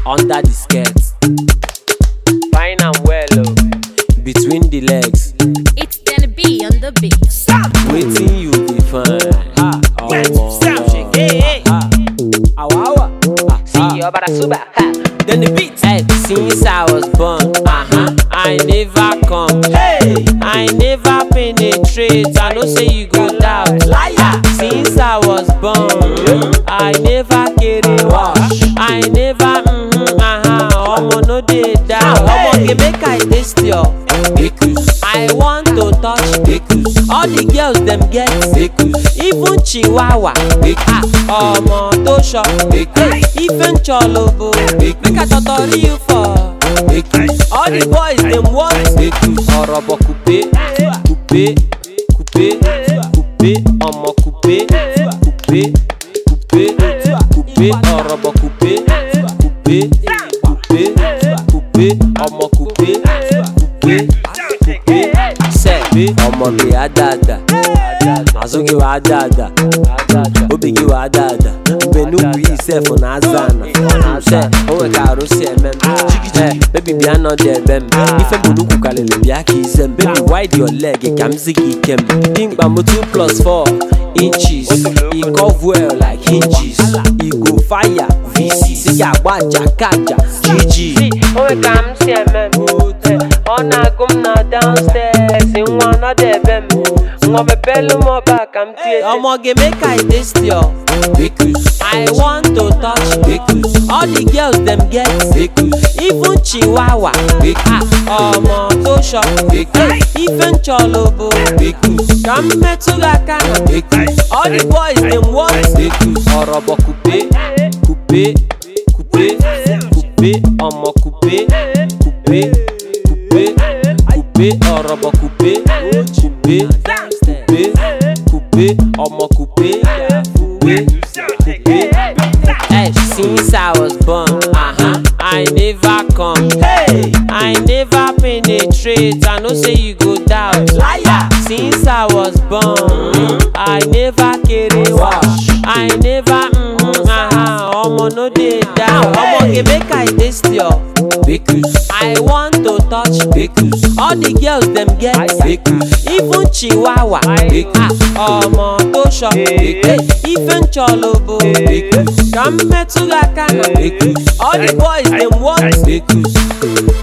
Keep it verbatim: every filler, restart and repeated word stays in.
under the skirt, fine and well, oh. Between the legs. It's gonna be on the beat. Waiting you define. Ha, oh, oh, oh. See you about a super. Then the beat. Hey, since I was born, uh-huh, I never come. Hey, I never penetrate. I know say you go down. Liar. Since I was born, I never carry wash. I never, mm-hmm, uh-huh. Omo no dey down. Omo give make I taste your. I want to touch. All the girls them get. Even Chihuahua. Ah, omo to shop. Even Cholobo. Make I totori you for. All the boys them want. Orobo coupe, coupe, coupe, coupe, omo coupe, coupe, coupe, coupe, orobo coupe, coupe, coupe, coupe, omo coupe, coupe, coupe. Say, omo be adada, azoge wa adada, obege wa adada. Benuku yourself on Azana. Say, oh we got to see them. Baby, be another them. If I'm Benuku kalele be akizem. Baby, wide your leg, it can ziggy kem. Think bambo two plus four inches. He cover well like hinges. He go fire V C. See ya waja kaja G G. Oh we come see them. Oh na come na downstairs. In one of them. I'm a belly more back. I'm tear. Omo ge make I taste your. I want to touch. All the girls them get. Even Chihuahua. Ah, omo to shop. Even Cholobo. Come me to Gakana. All the boys them want. Orobo coupe, coupe, coupe, coupe, omo coupe, coupe, coupe, coupe, orobo coupe, coupe, coupe, coupe, omo coupe, coupe, coupe. Hey, since I was born, uh-huh, I never come. Hey, I never penetrate. I know say you go down. Liar. Since I was born, I never carry wash. I never, mm-hmm, uh-huh, omo no dey down. Omo ge make I taste your. I want to touch. All the girls them get. Even Chihuahua. Ah, omo to shop. Even Cholobo. Come me to Gakana. All the boys them want.